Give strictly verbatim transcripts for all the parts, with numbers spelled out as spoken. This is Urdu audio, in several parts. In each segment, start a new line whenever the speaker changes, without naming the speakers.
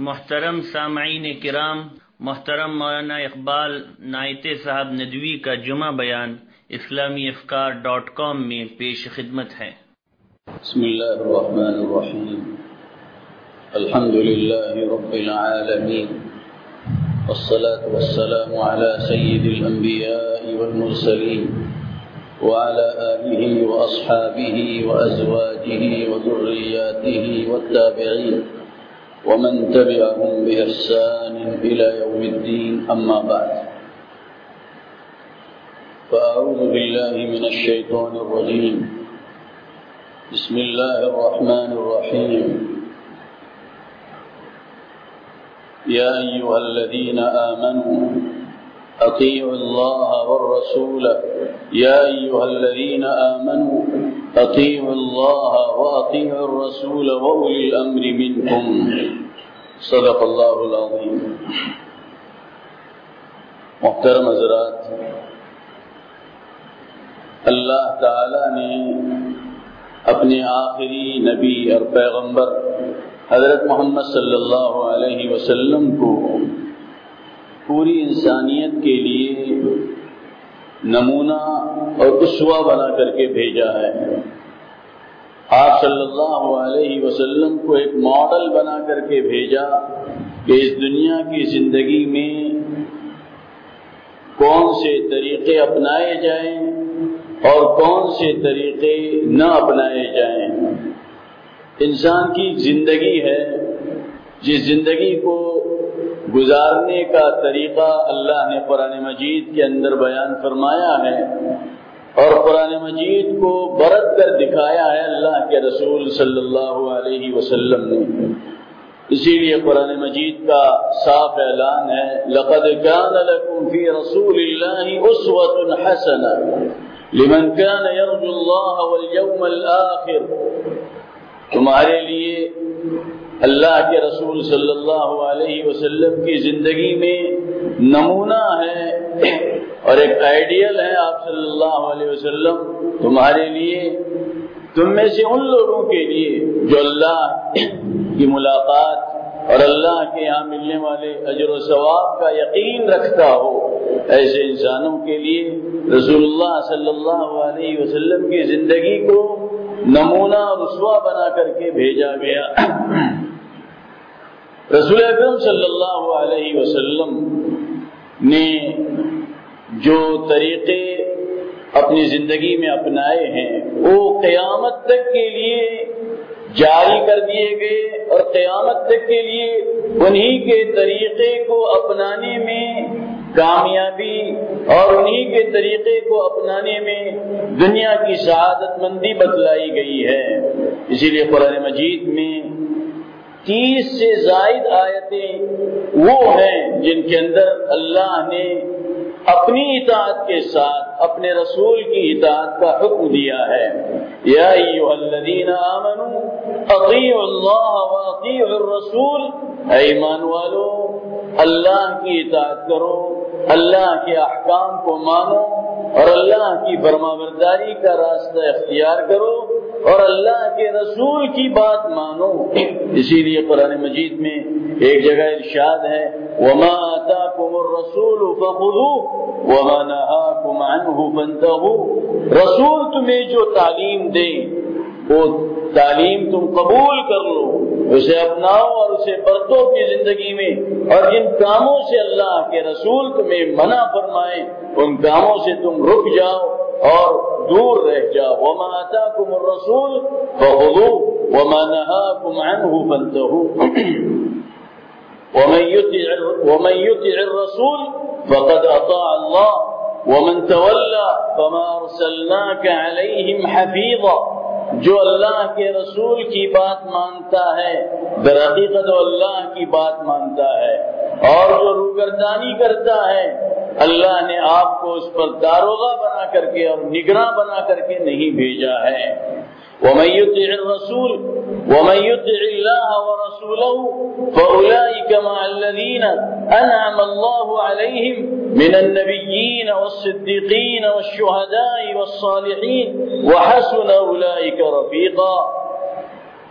محترم سامعین کرام، محترم مولانا اقبال نائتے صاحب ندوی کا جمعہ بیان اسلامی افکار ڈاٹ کام میں پیش خدمت ہے۔
بسم اللہ الرحمن الرحیم، الحمد للہ رب العالمین، والصلاة والسلام على سید الانبیاء والمرسلین وعلى آلہ واصحابہ وازواجہ وذریاتہ والتابعین ومن تبعهم بإحسان إلى يوم الدين، أما بعد، فأعوذ بالله من الشيطان الرجيم، بسم الله الرحمن الرحيم، يا أيها الذين آمنوا أطيعوا الله والرسول يا أيها الذين آمنوا أطيعوا الله وأطيعوا الرسول وأولي الأمر منكم، صدق اللہ العظیم۔ محترم حضرات، اللہ تعالی نے اپنے آخری نبی اور پیغمبر حضرت محمد صلی اللہ علیہ وسلم کو پوری انسانیت کے لیے نمونہ اور اسوہ بنا کر کے بھیجا ہے۔ آپ صلی اللہ علیہ وسلم کو ایک ماڈل بنا کر کے بھیجا کہ اس دنیا کی زندگی میں کون سے طریقے اپنائے جائیں اور کون سے طریقے نہ اپنائے جائیں۔ انسان کی زندگی ہے، جس زندگی کو گزارنے کا طریقہ اللہ نے قرآن مجید کے اندر بیان فرمایا ہے، اور قرآن مجید کو برت کر دکھایا ہے اللہ کے رسول صلی اللہ علیہ وسلم نے۔ اسی لیے قرآن مجید کا صاف اعلان ہے، لَقَدْ كَانَ لَكُمْ فِي رَسُولِ اللَّهِ أُسْوَةٌ حَسَنَةٌ لِمَنْ كَانَ يَرْجُو اللَّهَ وَالْيَوْمَ الْآخِرَ۔ تمہارے لیے اللہ کے رسول صلی اللہ علیہ وسلم کی زندگی میں نمونہ ہے اور ایک آئیڈیل ہے آپ صلی اللہ علیہ وسلم تمہارے لیے، تم میں سے ان لوگوں کے لیے جو اللہ کی ملاقات اور اللہ کے یہاں ملنے والے اجر و ثواب کا یقین رکھتا ہو، ایسے انسانوں کے لیے رسول اللہ صلی اللہ علیہ وسلم کی زندگی کو نمونہ اور اسوہ بنا کر کے بھیجا گیا۔ رسول اکرم صلی اللہ علیہ وسلم نے جو طریقے اپنی زندگی میں اپنائے ہیں وہ قیامت تک کے لیے جاری کر دیے گئے، اور قیامت تک کے لیے انہی کے طریقے کو اپنانے میں کامیابی اور انہی کے طریقے کو اپنانے میں دنیا کی سعادت مندی بتلائی گئی ہے۔ اسی لیے قرآن مجید میں تیس سے زائد آیتیں وہ ہیں جن کے اندر اللہ نے اپنی اطاعت کے ساتھ اپنے رسول کی اطاعت کا حکم دیا ہے۔ یا ایھا الذین آمنوا اطیعوا اللہ واطیعوا الرسول، اے ایمان والو اللہ کی اطاعت کرو، اللہ کے احکام کو مانو اور اللہ کی فرمانبرداری کا راستہ اختیار کرو اور اللہ کے رسول کی بات مانو۔ اسی لیے قرآن مجید میں ایک جگہ ارشاد ہے، وَمَا آتَاكُمُ الرَّسُولُ فَخُذُوهُ وَمَا نَهَاكُمْ عَنْهُ فَانْتَهُوا۔ رسول تمہیں جو تعلیم دے وہ تعلیم تم قبول کر لو، اسے اپناؤ اور اسے برتو اپنی زندگی میں، اور جن کاموں سے اللہ کے رسول تمہیں منع فرمائے ان کاموں سے تم رک جاؤ اور دور رہ جاؤ۔ وَمَا آتَاكُمُ الرَّسُولُ فَخُذُوهُ وَمَا نَهَاكُمْ عَنْهُ فَانْتَهُوا۔ ومن يطع ومن يطع الرسول فقد اطاع الله ومن تولى فما ارسلناك عليهم حفيظا۔ جو اللہ کے رسول کی بات مانتا ہے در حقیقت وہ اللہ کی بات مانتا ہے، اور جو روگردانی کرتا ہے اللہ نے آپ کو اس پر داروغہ بنا کر کے اور نگراں بنا کر کے نہیں بھیجا ہے۔ ومن يطع الرسول ومن يطع الله ورسوله فأولئك مع الذين أنعم الله عليهم من النبيين والصديقين والشهداء والصالحين وحسن أولئك رفيقا۔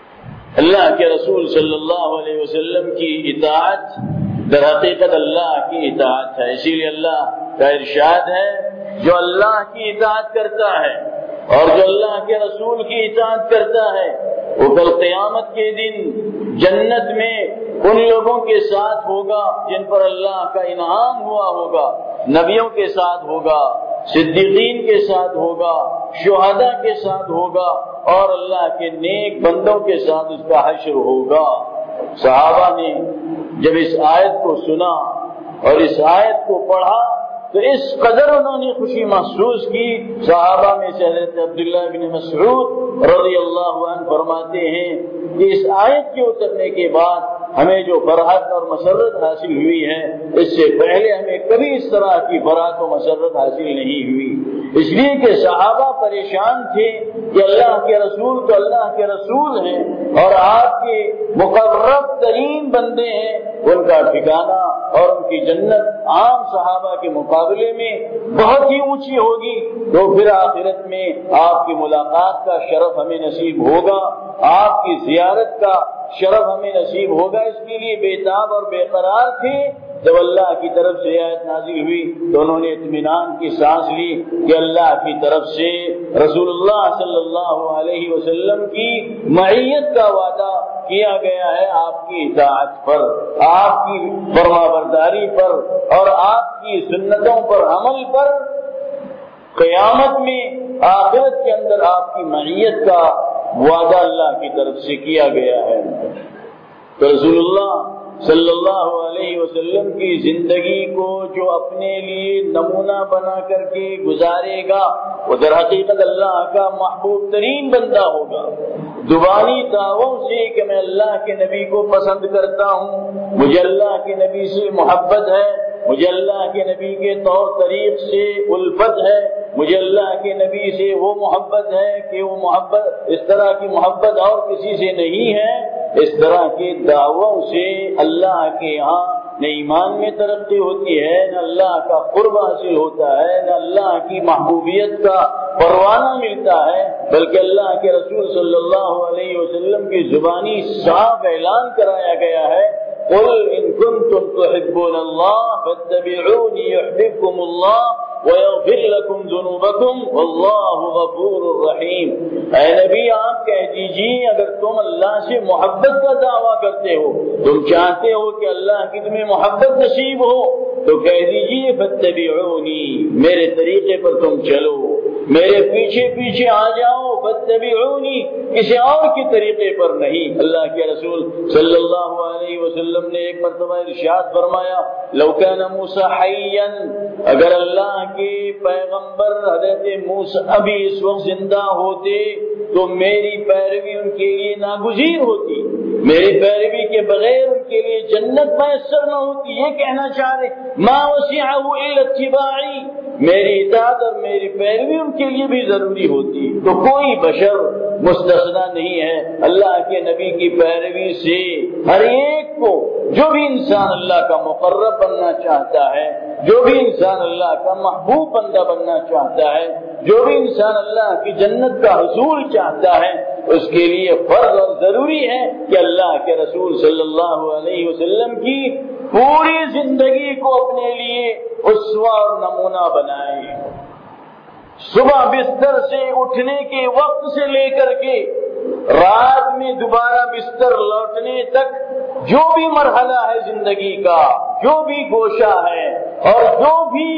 اللہ کے رسول صلی اللہ علیہ وسلم کی اطاعت در حقیقت اللہ کی اطاعت ہے. اسی لیے اللہ کا ارشاد ہے جو اللہ کی اطاعت کرتا ہے اور جو اللہ کے رسول کی اطاعت کرتا ہے وہ کل قیامت کے دن جنت میں ان لوگوں کے ساتھ ہوگا جن پر اللہ کا انعام ہوا ہوگا. نبیوں کے ساتھ ہوگا, صدیقین کے ساتھ ہوگا, شہداء کے ساتھ ہوگا اور اللہ کے نیک بندوں کے ساتھ اس کا حشر ہوگا. صحابہ نے جب اس آیت کو سنا اور اس آیت کو پڑھا تو اس قدر انہوں نے خوشی محسوس کی. صحابہ میں سے حضرت عبداللہ بن مسعود رضی اللہ عنہ فرماتے ہیں کہ اس آیت کے اترنے کے بعد ہمیں جو فرحت اور مسرت حاصل ہوئی ہے اس سے پہلے ہمیں کبھی اس طرح کی فرحت و مسرت حاصل نہیں ہوئی. اس لیے کہ صحابہ پریشان تھے کہ اللہ کے رسول تو اللہ کے رسول ہیں اور آپ کے مقرب ترین بندے ہیں, ان کا ٹھکانہ اور ان کی جنت عام صحابہ کے مقابلے میں بہت ہی اونچی ہوگی. تو پھر آخرت میں آپ کی ملاقات کا شرف ہمیں نصیب ہوگا, آپ کی زیارت کا شرف ہمیں نصیب ہوگا. اس کے لیے بےتاب اور بے قرار تھے. جب اللہ کی طرف سے آیت نازل ہوئی تو انہوں نے اطمینان کی سانس لی کہ اللہ کی طرف سے رسول اللہ صلی اللہ علیہ وسلم کی معیت کا وعدہ کیا گیا ہے آپ کی اطاعت پر, آپ کی فرما برداری پر اور آپ کی سنتوں پر عمل پر. قیامت میں آخرت کے اندر آپ کی معیت کا وعدہ اللہ کی طرف سے کیا گیا ہے. تو رسول اللہ صلی اللہ علیہ وسلم کی زندگی کو جو اپنے لیے نمونہ بنا کر کے گزارے گا وہ در حقیقت اللہ کا محبوب ترین بندہ ہوگا. زبانی دعووں سے کہ میں اللہ کے نبی کو پسند کرتا ہوں, مجھے اللہ کے نبی سے محبت ہے, مجھے اللہ کے نبی کے طور طریق سے الفت ہے, مجھے اللہ کے نبی سے وہ محبت ہے کہ وہ محبت اس طرح کی محبت اور کسی سے نہیں ہے. اس طرح کے دعووں سے اللہ کے یہاں نہ ایمان میں ترقی ہوتی ہے, نہ اللہ کا قرب حاصل ہوتا ہے, نہ اللہ کی محبوبیت کا پروانہ ملتا ہے, بلکہ اللہ کے رسول صلی اللہ علیہ وسلم کی زبانی صاف اعلان کرایا گیا ہے قل ان کنتم تحبون اللہ فاتبعونی یحببکم اللہ وَيَغْفِرْ لَكُمْ ذُنُوبَكُمْ وَاللَّهُ غَفُورٌ رَحِيمٌ. اے نبی آپ کہہ دیجیے اگر تم اللہ سے محبت کا دعویٰ کرتے ہو, تم چاہتے ہو کہ اللہ کی تمہیں محبت نصیب ہو, تو کہہ دیجیے فَاتَّبِعُونِي, میرے طریقے پر تم چلو, میرے پیچھے پیچھے آ جاؤ. فَاتَّبِعُونِي, کسی اور کے طریقے پر نہیں. اللہ کے رسول صلی اللہ علیہ وسلم نے ایک مرتبہ ارشاد فرمایا لَوْ كَانَ مُوسَىٰ حَيًّا, اگر اللہ کے پیغمبر حضرت موسیٰ ابھی اس وقت زندہ ہوتے تو میری پیروی ان کے لیے ناگزیر ہوتی, میری پیروی کے بغیر ان کے لیے جنت میسر نہ ہوتی. یہ کہنا چاہ رہے ما وسعه الا اتباعی, میری اطاعت اور میری پیروی ان کے لیے بھی ضروری ہوتی. تو کوئی بشر مستثنا نہیں ہے اللہ کے نبی کی پیروی سے. ہر ایک کو, جو بھی انسان اللہ کا مقرب بننا چاہتا ہے, جو بھی انسان اللہ کا محبوب بندہ بننا چاہتا ہے, جو بھی انسان اللہ کی جنت کا حصول چاہتا ہے, اس کے لیے فرض اور ضروری ہے کہ اللہ کے رسول صلی اللہ علیہ وسلم کی پوری زندگی کو اپنے لیے اسوہ اور نمونہ بنائے. صبح بستر سے اٹھنے کے وقت سے لے کر کے رات میں دوبارہ بستر لوٹنے تک جو بھی مرحلہ ہے زندگی کا, جو بھی گوشہ ہے اور جو بھی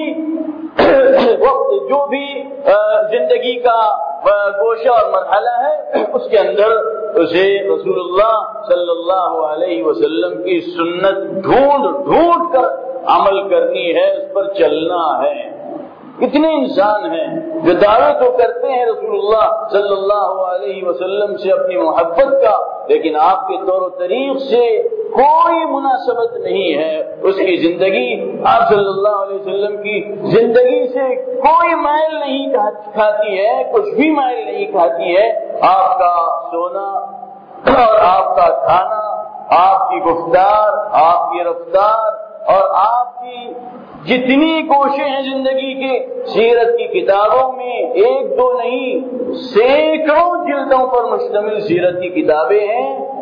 وقت, جو بھی زندگی کا گوشہ اور مرحلہ ہے, اس کے اندر اسے رسول اللہ صلی اللہ علیہ وسلم کی سنت ڈھونڈ ڈھونڈ کر عمل کرنی ہے, اس پر چلنا ہے. کتنے انسان ہیں جو دعوے تو کرتے ہیں رسول اللہ صلی اللہ علیہ وسلم سے اپنی محبت کا, لیکن آپ کے طور و طریق سے کوئی مناسبت نہیں ہے. اس کی زندگی آپ صلی اللہ علیہ وسلم کی زندگی سے کوئی مائل نہیں کھاتی ہے, کچھ بھی مائل نہیں کھاتی ہے. آپ کا سونا اور آپ کا کھانا, آپ کی گفتار, آپ کی رفتار اور آپ کی جتنی کوششیں ہیں زندگی کے, سیرت کی کتابوں میں ایک دو نہیں سینکڑوں جلدوں پر مشتمل سیرت کی کتابیں ہیں.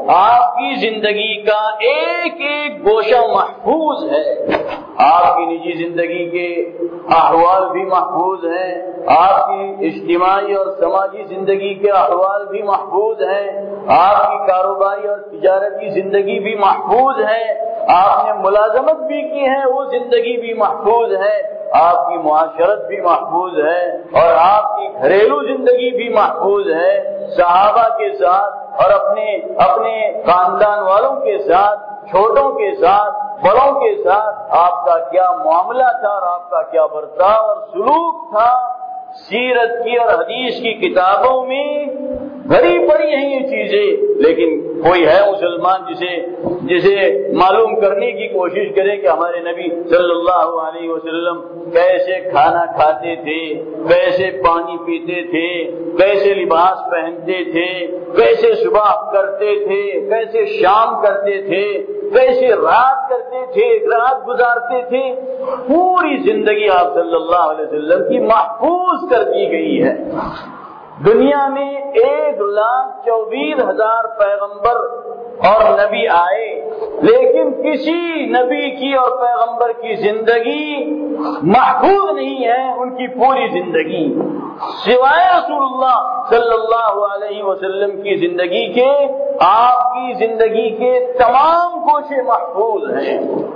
آپ کی زندگی کا ایک ایک گوشہ محفوظ ہے. آپ کی نجی زندگی کے احوال بھی محفوظ ہیں, آپ کی اجتماعی اور سماجی زندگی کے احوال بھی محفوظ ہیں, آپ کی کاروباری اور تجارتی زندگی بھی محفوظ ہے, آپ نے ملازمت بھی کی ہے وہ زندگی بھی محفوظ ہے, آپ کی معاشرت بھی محفوظ ہے, اور آپ کی گھریلو زندگی بھی محفوظ ہے. صحابہ کے ساتھ اور اپنے اپنے خاندان والوں کے ساتھ, چھوٹوں کے ساتھ, بڑوں کے ساتھ آپ کا کیا معاملہ تھا اور آپ کا کیا برتاؤ اور سلوک تھا, سیرت کی اور حدیث کی کتابوں میں بھری پڑی ہیں یہ چیزیں. لیکن کوئی ہے مسلمان جسے جسے معلوم کرنے کی کوشش کرے کہ ہمارے نبی صلی اللہ علیہ وسلم کیسے کھانا کھاتے تھے, کیسے پانی پیتے تھے, کیسے لباس پہنتے تھے, کیسے صبح کرتے تھے, کیسے شام کرتے تھے, کیسے رات کرتے تھے, رات گزارتے تھے. پوری زندگی آپ صلی اللہ علیہ وسلم کی محفوظ کر دی گئی ہے. دنیا میں ایک لاکھ چوبیس ہزار پیغمبر اور نبی آئے, لیکن کسی نبی کی اور پیغمبر کی زندگی محفوظ نہیں ہے, ان کی پوری زندگی سوائے رسول اللہ صلی اللہ علیہ وسلم کی زندگی کے آپ کی زندگی کے تمام گوشے محفوظ ہیں.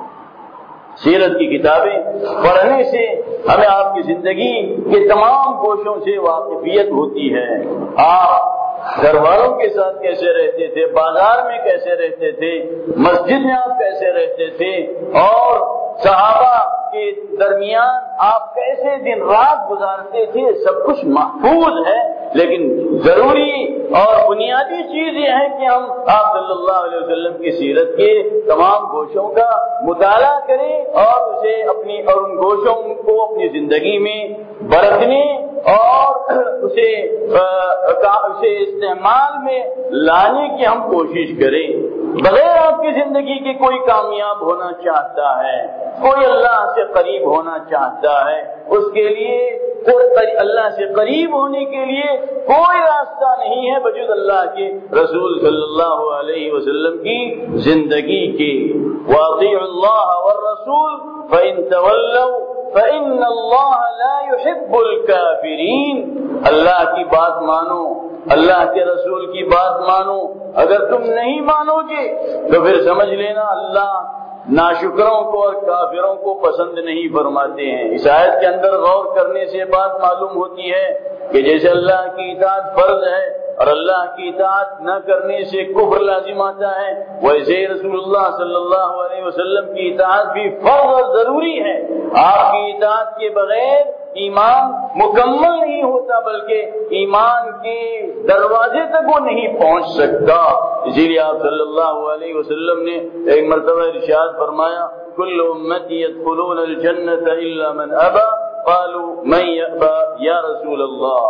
سیرت کی کتابیں پڑھنے سے ہمیں آپ کی زندگی کے تمام گوشوں سے واقفیت ہوتی ہے. آپ گھر والوں کے ساتھ کیسے رہتے تھے, بازار میں کیسے رہتے تھے, مسجد میں آپ کیسے رہتے تھے, اور صحابہ کے درمیان آپ کیسے دن رات گزارتے تھے, سب کچھ محفوظ ہے. لیکن ضروری اور بنیادی چیز یہ ہے کہ ہم آپ صلی اللہ علیہ وسلم کی سیرت کے تمام گوشوں کا مطالعہ کریں اور اسے اپنی اور ان گوشوں کو اپنی زندگی میں برتنے اور اسے اسے استعمال میں لانے کی ہم کوشش کریں. بغیر آپ کی زندگی کے کوئی کامیاب ہونا چاہتا ہے, کوئی اللہ سے قریب ہونا چاہتا ہے, اس کے لیے کوئی اللہ سے قریب ہونے کے لیے کوئی راستہ نہیں ہے بجز اللہ کے رسول صلی اللہ علیہ وسلم کی زندگی کے. وَأَطِيعُوا اللَّهَ وَالرَّسُولَ فَإِن تَوَلَّوْا فَإِنَّ اللَّهَ لَا يُحِبُّ الْكَافِرِينَ. اللہ کی بات مانو, اللہ کے رسول کی بات مانو. اگر تم نہیں مانو گے تو پھر سمجھ لینا اللہ ناشکروں کو اور کافروں کو پسند نہیں فرماتے ہیں. اس آیت کے اندر غور کرنے سے بات معلوم ہوتی ہے کہ جیسے اللہ کی اطاعت فرض ہے اور اللہ کی اطاعت نہ کرنے سے کفر لازم آتا ہے, ویسے رسول اللہ صلی اللہ علیہ وسلم کی اطاعت بھی فرض اور ضروری ہے. آپ کی اطاعت کے بغیر ایمان مکمل نہیں ہوتا, بلکہ ایمان کے دروازے تک وہ نہیں پہنچ سکتا. اسی لیے آپ صلی اللہ علیہ وسلم نے ایک مرتبہ ارشاد فرمایا, کل امتی يدخلون الجنة الا من ابى قالوا من يأبى یا رسول اللہ.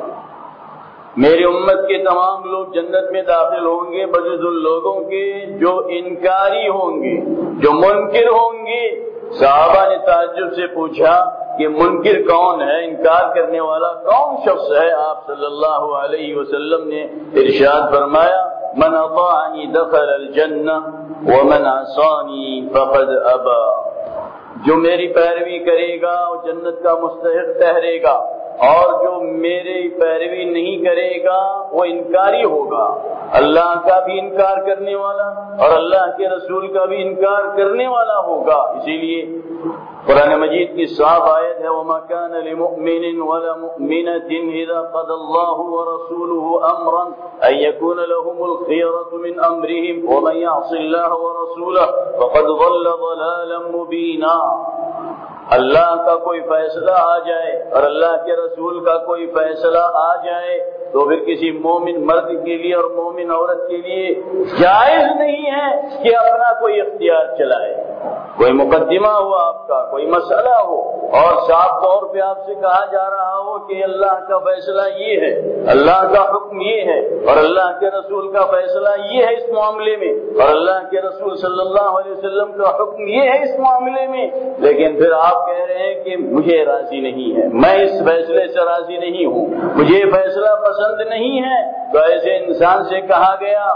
میری امت کے تمام لوگ جنت میں داخل ہوں گے بجز ان لوگوں کے جو انکاری ہوں گے, جو منکر ہوں گے. صحابہ نے تعجب سے پوچھا کہ منکر کون ہے, انکار کرنے والا کون شخص ہے؟ آپ صلی اللہ علیہ وسلم نے ارشاد فرمایا, من اطاعنی دخل الجنہ ومن عصانی فقد ابى. جو میری پیروی کرے گا وہ جنت کا مستحق ٹھہرے گا, اور جو میری پیروی نہیں کرے گا وہ انکاری ہوگا. اللہ کا بھی انکار کرنے والا اور اللہ کے رسول کا بھی انکار کرنے والا ہوگا. اسی لیے قرآن مجید کی صاف آیت ہے, وَمَا كَانَ لِمُؤْمِنٍ وَلَا مُؤْمِنَةٍ إِذَا قَضَى اللَّهُ وَرَسُولُهُ أَمْرًا أَن يَكُونَ لَهُمُ الْخِيَرَةُ مِنْ أَمْرِهِمْ وَمَن يَعْصِ اللَّهَ وَرَسُولَهُ فَقَدْ ضَلَّ ضَلَالًا مُبِينًا. اللہ کا کوئی فیصلہ آ جائے اور اللہ کے رسول کا کوئی فیصلہ آ جائے تو پھر کسی مومن مرد کے لیے اور مومن عورت کے لیے جائز نہیں ہے کہ اپنا کوئی اختیار چلائے. کوئی مقدمہ ہو, آپ کا کوئی مسئلہ ہو اور صاف طور پہ آپ سے کہا جا رہا ہو کہ اللہ کا فیصلہ یہ ہے, اللہ کا حکم یہ ہے اور اللہ کے رسول کا فیصلہ یہ ہے اس معاملے میں, اور اللہ کے رسول صلی اللہ علیہ وسلم کا حکم یہ ہے اس معاملے میں, لیکن پھر آپ کہہ رہے ہیں کہ مجھے راضی نہیں ہے, میں اس فیصلے سے راضی نہیں ہوں, مجھے فیصلہ پسند نہیں ہے, تو ایسے انسان سے کہا گیا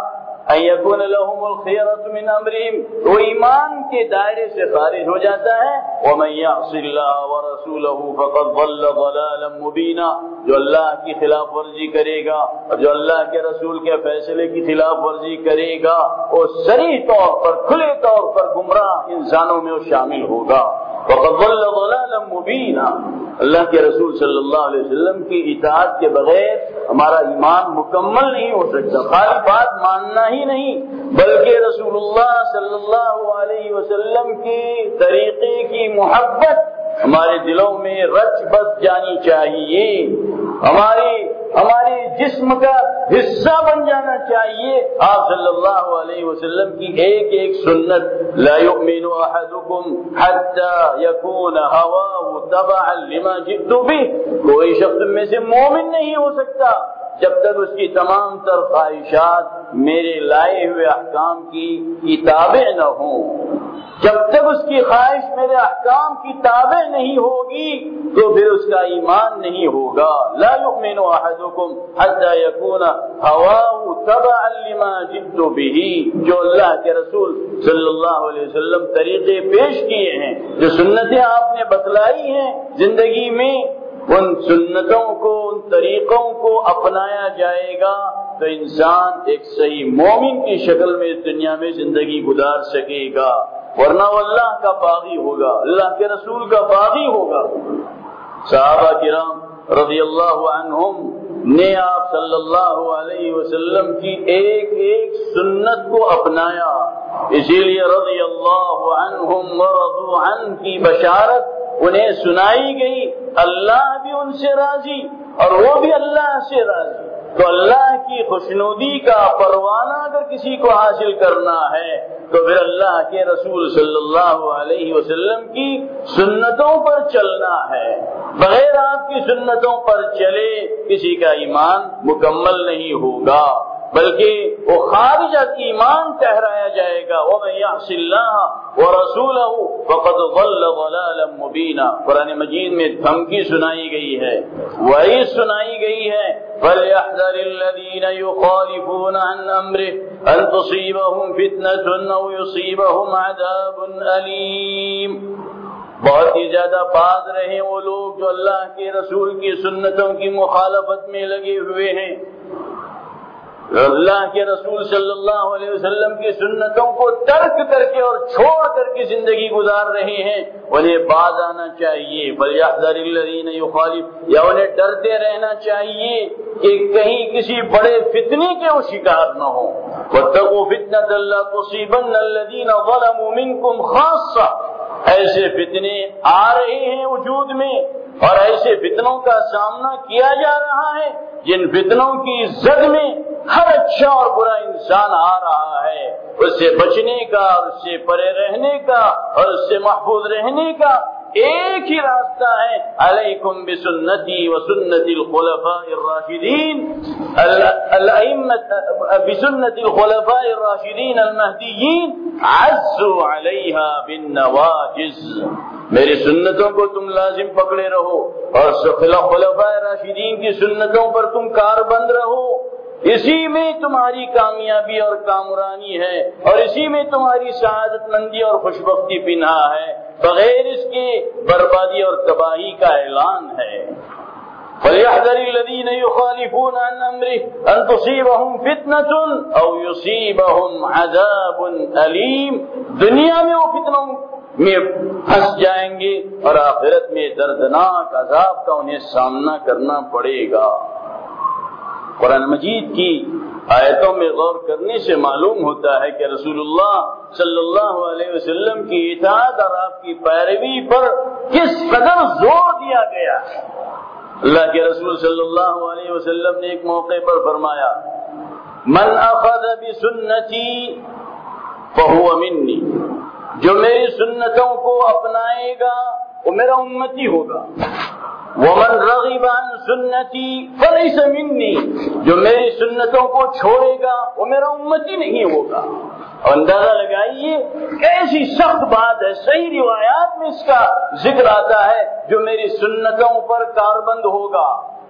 ان یکون لهم الخیرۃ من امرہم، وہ ایمان کے دائرے سے خارج ہو جاتا ہے. ومن یعص اللہ ورسولہ فقد ضل ضلالا مبینا، جو اللہ کی خلاف ورزی کرے گا اور جو اللہ کے رسول کے فیصلے کی خلاف ورزی کرے گا وہ صریح طور پر کھلے طور پر گمراہ انسانوں میں وہ شامل ہوگا. فقد ضل ضلالا مبینا، اللہ کے رسول صلی اللہ علیہ وسلم کی اطاعت کے بغیر ہمارا ایمان مکمل نہیں ہو سکتا. خالی بات ماننا ہی نہیں بلکہ رسول اللہ صلی اللہ علیہ وسلم کی طریقے کی محبت ہمارے دلوں میں رچ بس جانی چاہیے، ہماری ہمارے جسم کا حصہ بن جانا چاہیے. آپ صلی اللہ علیہ وسلم کی ایک ایک سنت، لا یؤمن احدکم حتی یکون ہواہ تبعا لما جئت بہ، کوئی شخص میں سے مومن نہیں ہو سکتا جب تک اس کی تمام تر خواہشات میرے لائے ہوئے احکام کی کتابیں نہ ہوں. جب تک اس کی خواہش میرے احکام کی تابع نہیں ہوگی تو پھر اس کا ایمان نہیں ہوگا. لا یؤمن احدکم حتی یکون ہواہ تبعا لما جئت بہ، جو اللہ کے رسول صلی اللہ علیہ وسلم طریقے پیش کیے ہیں، جو سنتیں آپ نے بتلائی ہیں زندگی میں، ان سنتوں کو ان طریقوں کو اپنایا جائے گا تو انسان ایک صحیح مومن کی شکل میں اس دنیا میں زندگی گزار سکے گا، ورنہ وہ اللہ کا باغی ہوگا، اللہ کے رسول کا باغی ہوگا. صحابہ کرام رضی اللہ عنہم نے آپ صلی اللہ علیہ وسلم کی ایک ایک سنت کو اپنایا، اسی لیے رضی اللہ عنہم ورضوا عنہ کی بشارت انہیں سنائی گئی. اللہ بھی ان سے راضی اور وہ بھی اللہ سے راضی. تو اللہ کی خوشنودی کا پروانہ اگر کسی کو حاصل کرنا ہے تو پھر اللہ کے رسول صلی اللہ علیہ وسلم کی سنتوں پر چلنا ہے. بغیر آپ کی سنتوں پر چلے کسی کا ایمان مکمل نہیں ہوگا، بلکہ وہ خارج از ایمان ٹھہرایا جائے گا. وَمَن يَعْصِ اللَّهَ وَرَسُولَهُ فَقَدْ ضَلَّ ضَلَالًا مُبِينًا. قرآن مجید میں دھمکی سنائی گئی ہے، وعید سنائی گئی ہے. فَلْيَحْذَرِ الَّذِينَ يُخَالِفُونَ عَنْ أَمْرِهِ أَن تُصِيبَهُمْ فِتْنَةٌ أَوْ يُصِيبَهُمْ عَذَابٌ أَلِيمٌ. بہت ہی زیادہ باز رہے وہ لوگ جو اللہ کے رسول کی سنتوں کی مخالفت میں لگے ہوئے ہیں، اللہ کے رسول صلی اللہ علیہ وسلم کی سنتوں کو ترک کر کے اور چھوڑ کر کے زندگی گزار رہے ہیں. انہیں باز آنا چاہیے. فَلْيَحْذَرِ الَّذِينَ يُخَالِفُونَ، یا انہیں ڈرتے رہنا چاہیے کہ کہیں کسی بڑے فتنے کے وہ شکار نہ ہوں. وَاتَّقُوا فِتْنَةً لَا تُصِيبَنَّ الَّذِينَ ظَلَمُوا مِنكُمْ خَاصَّةً. ایسے فتنے آ رہے ہیں وجود میں اور ایسے فتنوں کا سامنا کیا جا رہا ہے جن فتنوں کی زد میں ہر اچھا اور برا انسان آ رہا ہے. اس سے بچنے کا، اس سے پرے رہنے کا اور اس سے محفوظ رہنے کا ایک ہی راستہ ہے. علیکم بسنتی وسنت الخلفاء الراشدین بسنت الخلفاء الراشدین المہدیین عزوا علیہا بالنواجز. میری سنتوں کو تم لازم پکڑے رہو اور خلفاء راشدین کی سنتوں پر تم کاربند رہو. اسی میں تمہاری کامیابی اور کامرانی ہے اور اسی میں تمہاری سعادت مندی اور خوشبختی پنہا ہے. بغیر اس کے بربادی اور تباہی کا اعلان ہے. فَلْيَحْذَرِ الَّذِينَ يُخَالِفُونَ عَنْ أَمْرِهِ أَن تُصِيبَهُمْ فِتْنَةٌ أَوْ يُصِيبَهُمْ عَذَابٌ أَلِيمٌ. دنیا میں وہ فتنوں میں پھنس جائیں گے اور آخرت میں دردناک عذاب کا انہیں سامنا کرنا پڑے گا. قرآن مجید کی آیتوں میں غور کرنے سے معلوم ہوتا ہے کہ رسول اللہ صلی اللہ علیہ وسلم کی اطاعت اور آپ کی پیروی پر کس قدر زور دیا گیا ہے. اللہ کے رسول صلی اللہ علیہ وسلم نے ایک موقع پر فرمایا، من اخذ بسنتی فہو منی، جو میری سنتوں کو اپنائے گا وہ میرا امتی ہوگا. ومن رغب عن سنتی فلیس منی، جو میری سنتوں کو چھوڑے گا وہ میرا امتی نہیں ہوگا. اور اندازہ لگائیے کیسی سخت بات ہے. صحیح روایات میں اس کا ذکر آتا ہے جو میری سنتوں پر کاربند ہوگا،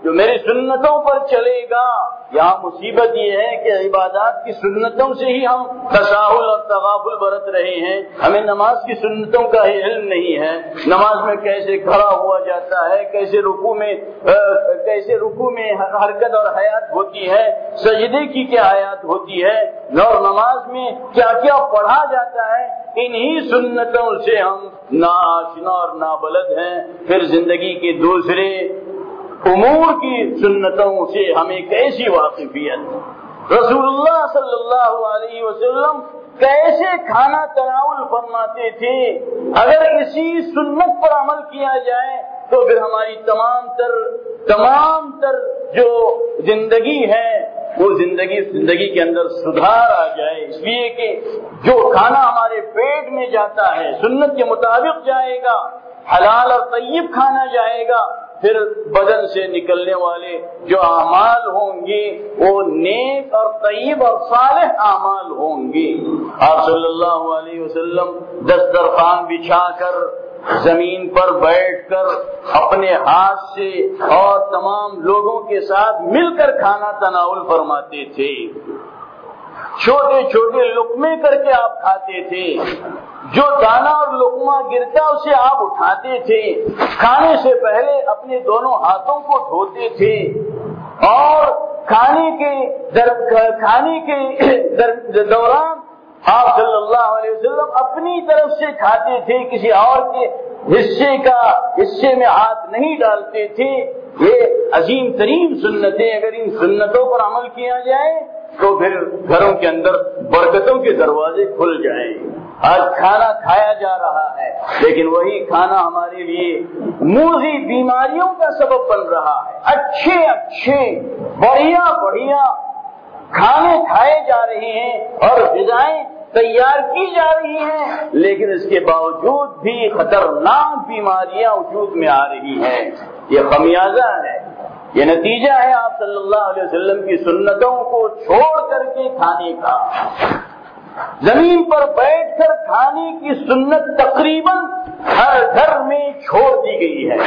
جو میری سنتوں پر چلے گا. یہاں مصیبت یہ ہے کہ عبادات کی سنتوں سے ہی ہم تساہل اور تغافل برت رہے ہیں. ہمیں نماز کی سنتوں کا ہی علم نہیں ہے. نماز میں کیسے کھڑا ہوا جاتا ہے, کیسے رکوع میں کیسے رکوع میں حرکت اور حیات ہوتی ہے, سجدے کی کیا حیات ہوتی ہے, اور نماز میں کیا کیا پڑھا جاتا ہے. انہی سنتوں سے ہم ناآشنا اور نابلد ہیں. پھر زندگی کے دوسرے امور کی سنتوں سے ہمیں کیسی واقفیت. رسول اللہ صلی اللہ علیہ وسلم کیسے کھانا تناول فرماتے تھے. اگر اسی سنت پر عمل کیا جائے تو پھر ہماری تمام تر تمام تر جو زندگی ہے وہ زندگی زندگی کے اندر سدھار آ جائے. اس لیے کہ جو کھانا ہمارے پیٹ میں جاتا ہے سنت کے مطابق جائے گا, حلال اور طیب کھانا جائے گا. پھر بدن سے نکلنے والے جو اعمال ہوں گے وہ نیک اور طیب اور صالح اعمال ہوں گے. آپ صلی اللہ علیہ وسلم دسترخوان بچھا کر زمین پر بیٹھ کر اپنے ہاتھ سے اور تمام لوگوں کے ساتھ مل کر کھانا تناول فرماتے تھے. چھوٹے چھوٹے لقمے کر کے آپ کھاتے تھے. جو دانا اور لقمہ گرتا اسے آپ اٹھاتے تھے. کھانے سے پہلے اپنے دونوں ہاتھوں کو دھوتے تھے اور کھانے کے در کھانے کے در دوران آپ صلی اللہ علیہ وسلم اپنی طرف سے کھاتے تھے, کسی اور کے حصے کا حصے میں ہاتھ نہیں ڈالتے تھے. یہ عظیم ترین سنتیں, اگر ان سنتوں پر عمل کیا جائے تو پھر گھروں کے اندر برکتوں کے دروازے کھل جائیں. آج کھانا کھایا جا رہا ہے لیکن وہی کھانا ہمارے لیے موذی بیماریوں کا سبب بن رہا ہے. اچھے اچھے بڑھیا بڑھیا کھانے کھائے جا رہے ہیں اور غذائیں تیار کی جا رہی ہیں, لیکن اس کے باوجود بھی خطرناک بیماریاں وجود میں آ رہی ہیں. یہ خمیازہ ہے, یہ نتیجہ ہے آپ صلی اللہ علیہ وسلم کی سنتوں کو چھوڑ کر کے کھانے کا. زمین پر بیٹھ کر کھانے کی سنت تقریباً ہر گھر میں چھوڑ دی گئی ہے.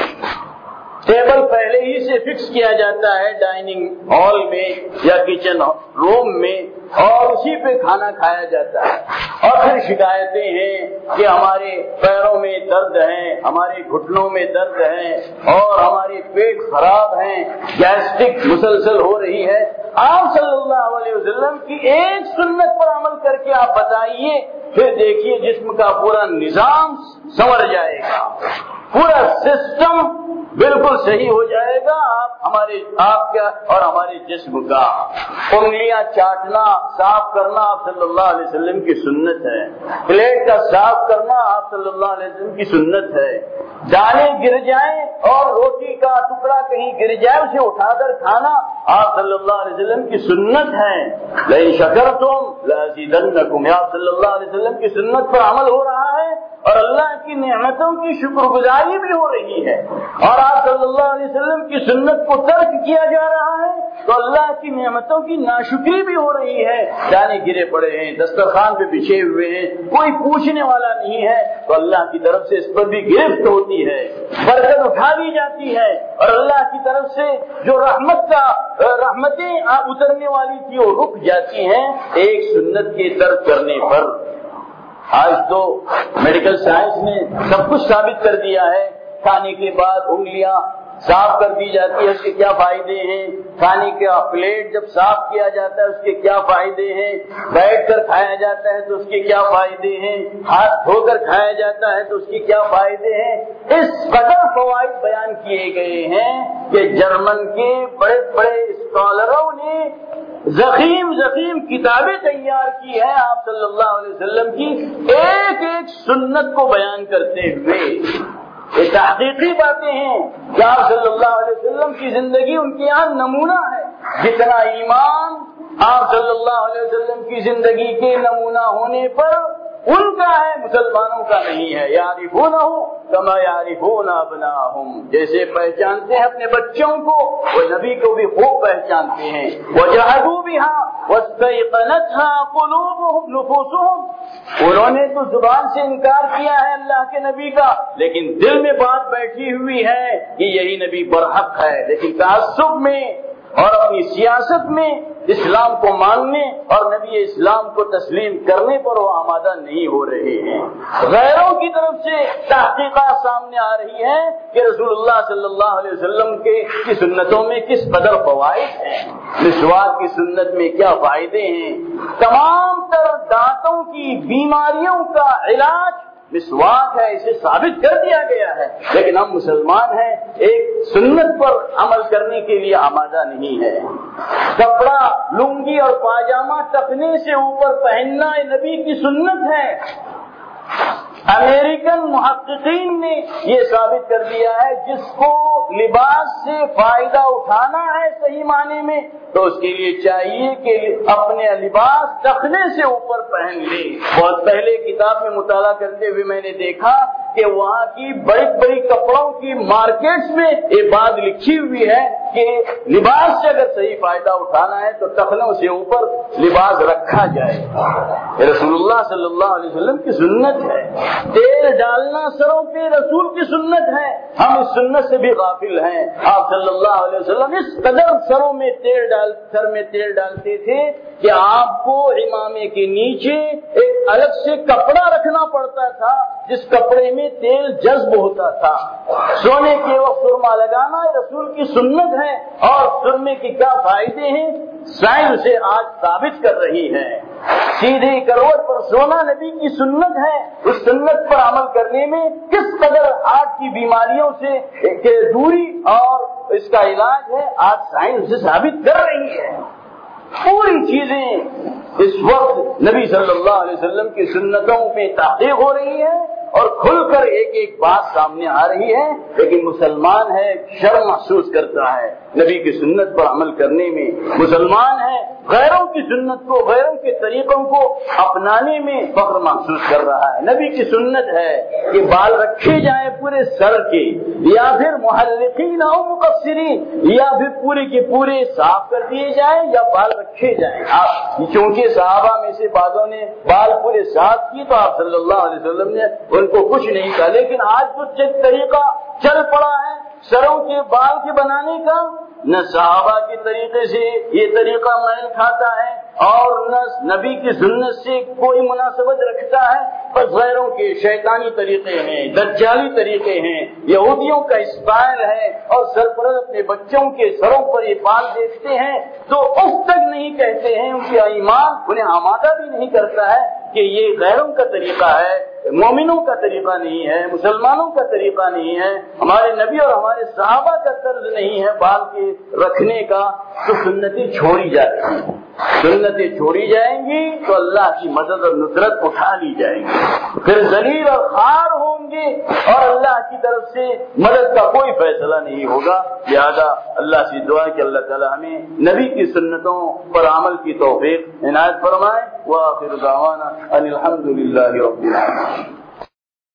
ٹیبل پہلے ہی سے فکس کیا جاتا ہے ڈائننگ ہال میں یا کچن روم میں اور اسی پہ کھانا کھایا جاتا ہے. اور پھر شکایتیں ہیں کہ ہمارے پیروں میں درد ہیں, ہمارے گھٹنوں میں درد ہیں اور ہمارے پیٹ خراب ہیں, گیسٹرک مسلسل ہو رہی ہے. آپ صلی اللہ علیہ وسلم کی ایک سنت پر عمل کر کے آپ بتائیے, پھر دیکھیے جسم کا پورا نظام سنور جائے گا, پورا سسٹم بالکل صحیح ہو جائے گا. آپ ہمارے آپ کا اور ہمارے جسم کا انگلیاں چاٹنا صاف کرنا آپ صلی اللہ علیہ وسلم کی سنت ہے. پلیٹ کا صاف کرنا آپ صلی اللہ علیہ وسلم کی سنت ہے. دانے گر جائیں اور روٹی کا ٹکڑا کہیں گر جائے اسے اٹھا کر کھانا آپ صلی اللہ علیہ وسلم کی سنت ہے. لئن شکرتم لازیدنکم, آپ صلی اللہ علیہ وسلم کی سنت پر عمل ہو رہا ہے اور اللہ کی نعمتوں کی شکر گزاری بھی ہو رہی ہے. اور آپ صلی اللہ علیہ وسلم کی سنت کو ترک کیا جا رہا ہے تو اللہ کی نعمتوں کی ناشکری بھی ہو رہی ہے. دانے گرے پڑے ہیں, دسترخوان پہ بچھے ہوئے ہیں, کوئی پوچھنے والا نہیں ہے تو اللہ کی طرف سے اس پر بھی گرفت ہوتی ہے, برکت اٹھا دی جاتی ہے اور اللہ کی طرف سے جو رحمت کا رحمتیں اترنے والی تھی وہ رک جاتی ہیں ایک سنت کے ترک کرنے پر. آج تو میڈیکل سائنس نے سب کچھ ثابت کر دیا ہے. کھانے کے بعد انگلیاں صاف کر دی جاتی ہے, اس کے کیا فائدے ہیں. کھانے کا پلیٹ جب صاف کیا جاتا ہے اس کے کیا فائدے ہیں. بیٹھ کر کھایا جاتا ہے تو اس کے کیا فائدے ہیں. ہاتھ دھو کر کھایا جاتا ہے تو اس کے کیا فائدے ہیں. اس قدر فوائد بیان کیے گئے ہیں کہ جرمن کے بڑے بڑے اسکالروں نے زخیم زخیم کتابیں تیار کی ہیں آپ صلی اللہ علیہ وسلم کی ایک ایک سنت کو بیان کرتے ہوئے. یہ تحقیقی باتیں ہیں کہ آپ صلی اللہ علیہ وسلم کی زندگی ان کے یہاں نمونہ ہے. جتنا ایمان آپ صلی اللہ علیہ وسلم کی زندگی کے نمونہ ہونے پر ان کا ہے، مسلمانوں کا نہیں ہے۔ یعرفونہ کما یعرفون ابناءہم، جیسے پہچانتے ہیں اپنے بچوں کو، وہ نبی کو بھی خوب پہچانتے ہیں۔ وجحدوا بها واستيقنتها قلوبهم نفوسهم، انہوں نے تو زبان سے انکار کیا ہے اللہ کے نبی کا، لیکن دل میں بات بیٹھی ہوئی ہے کہ یہی نبی برحق ہے، لیکن تعصب میں اور اپنی سیاست میں اسلام کو ماننے اور نبی اسلام کو تسلیم کرنے پر وہ آمادہ نہیں ہو رہے ہیں۔ غیروں کی طرف سے تحقیقات سامنے آ رہی ہیں کہ رسول اللہ صلی اللہ علیہ وسلم کے کی سنتوں میں کس قدر فوائد ہیں، مسواک کی سنت میں کیا فائدے ہیں، تمام تر دانتوں کی بیماریوں کا علاج مسواک ہے، اسے ثابت کر دیا گیا ہے، لیکن ہم مسلمان ہیں، ایک سنت پر عمل کرنے کے لیے آمادہ نہیں ہے۔ کپڑا، لنگی اور پاجامہ ٹکنے سے اوپر پہننا نبی کی سنت ہے۔ امریکن محققین نے یہ ثابت کر دیا ہے جس کو لباس سے فائدہ اٹھانا ہے صحیح معنی میں تو اس کے لیے چاہیے کہ اپنے لباس ٹخنے سے اوپر پہن لے۔ بہت پہلے کتاب میں مطالعہ کرتے ہوئے میں نے دیکھا کہ وہاں کی بڑی بڑی کپڑوں کی مارکیٹس میں یہ بات لکھی ہوئی ہے کہ لباس سے اگر صحیح فائدہ اٹھانا ہے تو ٹخنوں سے اوپر لباس رکھا جائے۔ رسول اللہ صلی اللہ علیہ وسلم کی سنت ہے۔ تیل ڈالنا سروں پہ رسول کی سنت ہے، ہم اس سنت سے بھی غافل ہیں۔ آپ صلی اللہ علیہ وسلم اس قدر سروں میں تیل ڈال سر میں تیل ڈالتے تھے کہ آپ کو امامے کے نیچے ایک الگ سے کپڑا رکھنا پڑتا تھا جس کپڑے میں تیل جذب ہوتا تھا۔ سونے کے وقت سرما لگانا رسول کی سنت ہے، اور سرمے کے کیا فائدے ہیں سائنس سے آج ثابت کر رہی ہے۔ سیدھی کروٹ پر سونا نبی کی سنت ہے، اس سنت پر عمل کرنے میں کس قدر ہارٹ کی بیماریوں سے دوری اور اس کا علاج ہے آج سائنس سے ثابت کر رہی ہے۔ پوری چیزیں اس وقت نبی صلی اللہ علیہ وسلم کی سنتوں پہ تحقیق ہو رہی ہے اور کھل کر ایک ایک بات سامنے آ رہی ہے، لیکن مسلمان ہے شرم محسوس کرتا ہے نبی کی سنت پر عمل کرنے میں، مسلمان ہے غیروں کی سنت کو غیروں کے طریقوں کو اپنانے میں فخر محسوس کر رہا ہے۔ نبی کی سنت ہے کہ بال رکھے جائیں پورے سر کے، یا پھر محلقین او مقصرین، یا پھر پورے کے پورے صاف کر دیے جائیں یا بال رکھے جائیں۔ آپ چونکہ صحابہ میں سے بعضوں نے بال پورے صاف کی تو آپ صلی اللہ علیہ وسلم نے ان کو کچھ نہیں کہا، لیکن آج کچھ ایک طریقہ چل پڑا ہے سروں کے بال کے بنانے کا، نہ صحابہ کے طریقے سے یہ طریقہ میل کھاتا ہے اور نہ نبی کی سنت سے کوئی مناسبت رکھتا ہے، بس غیروں کے شیطانی طریقے ہیں، دجالی طریقے ہیں، یہودیوں کا اسٹائل ہے، اور سرپرست اپنے بچوں کے سروں پر یہ بال دیکھتے ہیں تو اف تک نہیں کہتے ہیں، ان کے ایمان انہیں آمادہ بھی نہیں کرتا ہے کہ یہ غیروں کا طریقہ ہے، مومنوں کا طریقہ نہیں ہے، مسلمانوں کا طریقہ نہیں ہے، ہمارے نبی اور ہمارے صحابہ کا طرز نہیں ہے بال کے رکھنے کا، تو سنتیں چھوڑی جاتی ہیں۔ سنتیں چھوڑی جائیں گی تو اللہ کی مدد اور نصرت اٹھا لی جائے گی، پھر ذلیل اور خوار ہوں گے اور اللہ کی طرف سے مدد کا کوئی فیصلہ نہیں ہوگا۔ لہذا اللہ سے دعا کہ اللہ تعالی ہمیں نبی کی سنتوں پر عمل کی توفیق عنایت فرمائے۔ وآخر دعوانا ان الحمد للہ رب العالمین۔